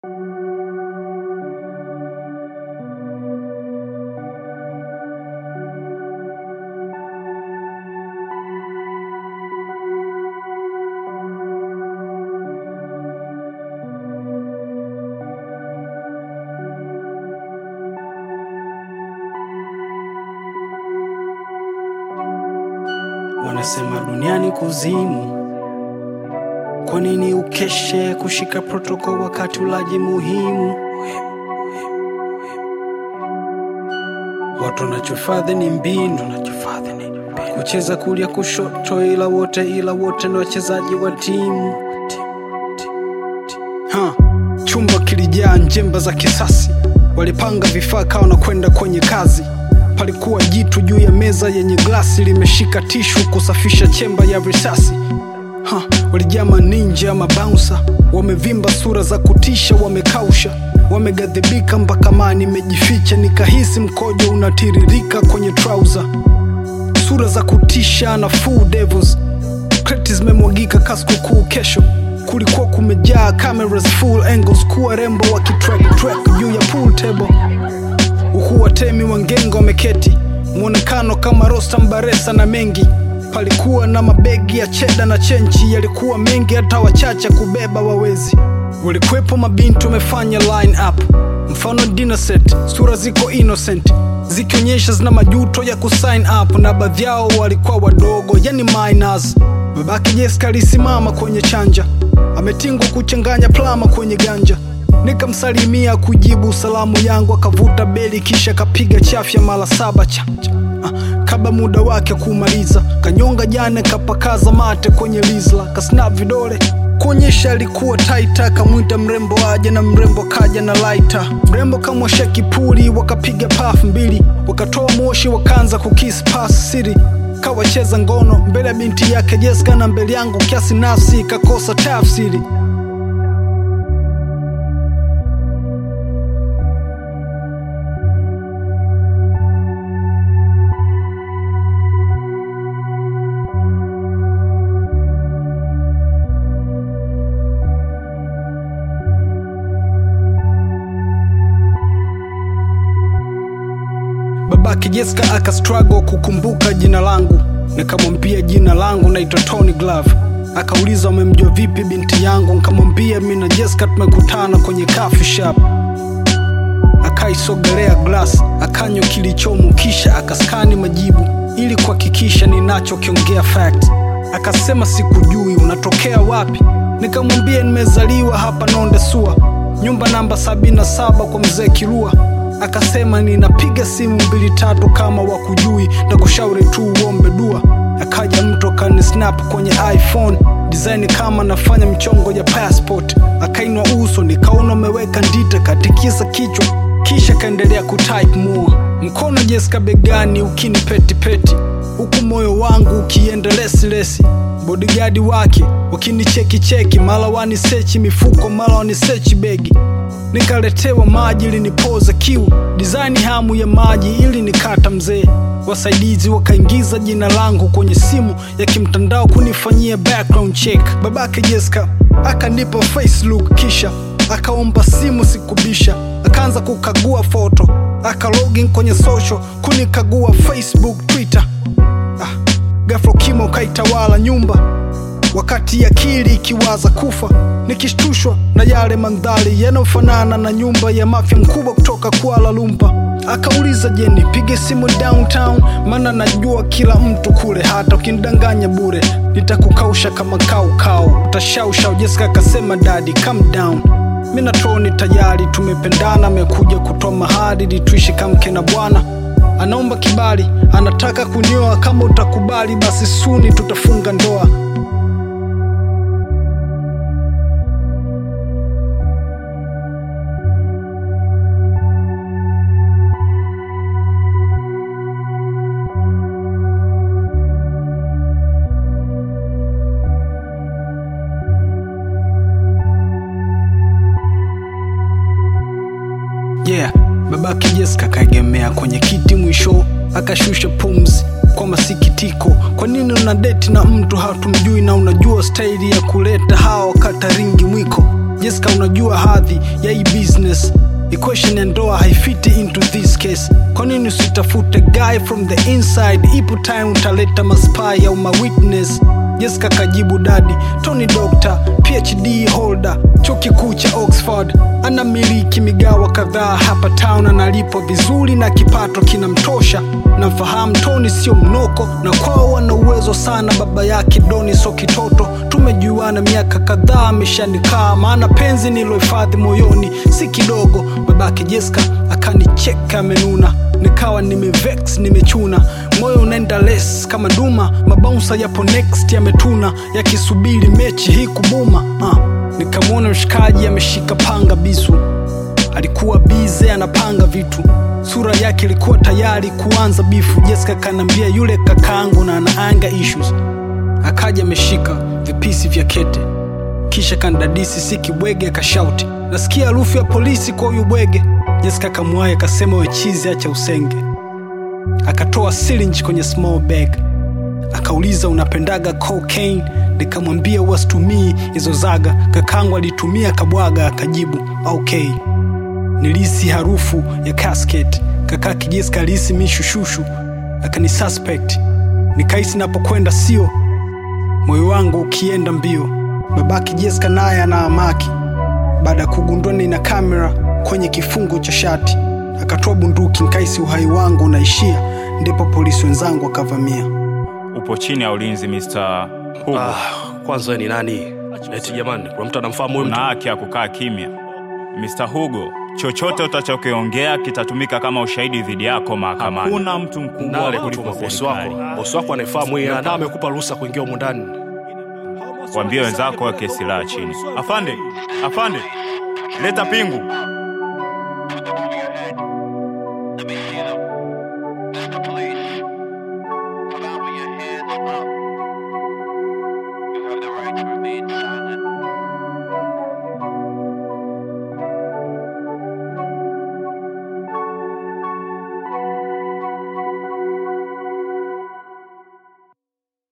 Wanasema duniani kuzimu, kwa nini ukeshe kushika protoko wakati ulaji muhimu? Watu wanachofadhi ni mbinu, kucheza kulia kushoto, ila wote ni wachezaji wa timu. Chumba kilijaa njemba za kisasi, walipanga vifaa kao na kwenda kwenye kazi. Palikuwa jitu juu ya meza yenye glasi, limeshika tishu kusafisha chemba ya risasi. Walijama ninja ama bouncer, wamevimba sura za kutisha, wamekausha, wamegadhibika mpaka mani mejificha. Nikahisi mkojo unatiririka kwenye trouser. Sura za kutisha na full devils, kreti zimemwagika kaskuku kesho. Kulikuwa kumejaa cameras full angles, kuwa rembo wakitrack juu ya pool table. Huku watemi wangengo wameketi, muonekano kama Rostam Baresa na Mengi. Palikuwa na mabegi ya cheda na chenchi, yalikuwa mengi hata wachache kubeba wawezi. Walikuwepo mabinti wamefanya line up, mfano dinner set, sura ziko innocent, zikionyesha zina majuto ya kusign up. Na baadhi yao walikuwa wadogo, yani minors. Babake Jessica alisimama kwenye chanja, ametingwa kuchanganya plama kwenye ganja. Nikamsalimia kujibu salamu yangu, akavuta beli kisha kapiga chafya mara 7 chanja. Kabla muda wake kumaliza, kanyonga jana kapakaza mate kwenye lizla, kasnap vidole kuonyesha alikuwa taita. Kamwita mrembo aje na mrembo kaja na lighter. Mrembo kamwosha kipuli, wakapiga puff 2, wakatoa moshi, wakaanza kukiss pass siri. Kawacheza ngono mbele ya binti yake Jessica na mbele yangu, kiasi nafsi kakosa tafsiri. Babake Jessica aka struggle kukumbuka jina langu. Nikamwambia jina langu naitwa Tony Glove. Akauliza umemjua vipi binti yangu? Nikamwambia mimi na Jessica tumekutana kwenye coffee shop. Akaisogelea glass, akanywa kilichomo kisha akaskani majibu ili kuhakikisha ninachokiongea fact. Akasema sikujui, unatokea wapi? Nikamwambia nimezaliwa hapa Nonde Sua, nyumba namba 77 kwa mzee Kirua. Akasema ninapiga simu 2-3 kama wakujui, na kushauri tu uombe dua. Akaja mtu akani snap kwenye iPhone, design kama nafanya mchongo ya passport. Akainua uso, nikaona umeweka ndita, katikisa kichwa kisha kaendelea kutype more. Mkono Jessica begani ukini peti, huku moyo wangu ukienda lesi. Bodyguard wake wakinicheki, mara wanisechi mifuko, mara wanisechi begi. Nikaletewa maji ili nipoze kiu, design hamu ya maji ili nikata mzee. Wasaidizi wakaingiza jina langu kwenye simu ya kimtandao kunifanyia background check. Babake Jessica akanipa face look kisha akaomba simu, sikubisha. Akaanza kukagua photo, aka login kwenye social kunikagua Facebook, Twitter. Ghafla kimo kaitawala nyumba, wakati akili ikiwaza kufa. Nikishtushwa na yale mandhari yanayofanana na nyumba ya mafia mkubwa kutoka Kuala Lumpur. Akauliza je, nipige simu downtown, maana najua kila mtu kule, hata ukinidanganya bure nitakukausha kama kau utashausha. Jessica akasema daddy calm down, mimi na Tony tayari tumependana, amekuja kutoa mahari ili tuishi kama mke na bwana. Anaomba kibali, anataka kunioa, kama utakubali basi suni tutafunga ndoa. Babake Jessica kaegemea kwenye kiti, mwisho akashusha pumzi kwa masikitiko. Kwa nini una date na mtu hatumjui na unajua staili ya kuleta hao kataringi mwiko? Jessica, unajua hadhi ya hii business. Equation ya ndoa haifiti into this case. Kwa nini usitafute guy from the inside? Ipo time utaleta maspy au mawitness. Jessica kajibu daddy, Tony Doctor, PhD holder, chuo kikuu cha Oxford. Anamiliki migawa kadhaa hapa town, analipwa vizuri na kipato kinamtosha. Nafahamu Tony sio mnoko, na kwao wana uwezo sana. Baba yake Doni so kitoto, tumejuana miaka kadhaa, ameshanikaa. Maana penzi nilohifadhi moyoni si kidogo. Babake Jessica akanicheka amenuna, nikawa nimevex nimechuna. Moyo unaenda less kama duma, mabouncer yapo next yametuna, yakisubiri mechi hii kubuma. Nikamwona mshikaji ameshika panga bisu, alikuwa bize anapanga vitu. Sura yake ilikuwa tayari kuanza bifu. Jessica kanambia yule kakaangu na anaanga issues. Akaja ameshika vipisi vya kete, kisha kandadisi siki bwege akashauti, nasikia harufu ya polisi kwa huyu bwege. Jessica kamwaye akasema we chizi acha usenge. Akatoa syringe kwenye small bag, akauliza unapendaga cocaine? Nikamwambia wasitumii hizo zaga, kakangu alitumia kabwaga. Akajibu okay. Nilisi harufu ya casket, kakaki Jessica alisi mishushushu, akanisuspect. Nikaisi napokwenda sio, moyo wangu ukienda mbio. Babaki Jessica naye anaamaki, baada kugundua nina kamera kwenye kifungo cha shati. Akatoa bunduki, nikaisi uhai wangu unaishia. Ndipo polisi wenzangu wakavamia. Upo chini ya ulinzi Mr. Hugo. Kwanza ni nani? Eti jamani, kuna mtu anamfahamu huyu mtu? Una haki ya kukaa kimya. Mr. Hugo, chochote utachokiongea kitatumika kama ushahidi dhidi yako mahakamani. Hakuna mtu mkubwa kuliko bosi wako. Bosi wako anafahamu yeye na amekupa ruhusa kuingia huko ndani. Waambie wenzako weke silaha chini. Afande, leta pingu. Let me hear them. That's the plane.